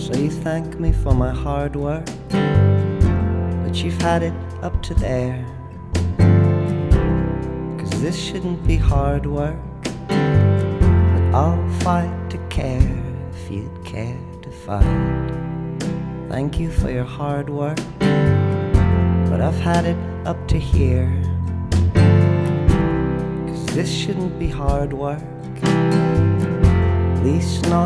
So you thank me for my hard work, but you've had it up to there. 'Cause this shouldn't be hard work, but I'll fight to care if you'd care to fight. Thank you for your hard work, but I've had it up to here. 'Cause this shouldn't be hard work, at least not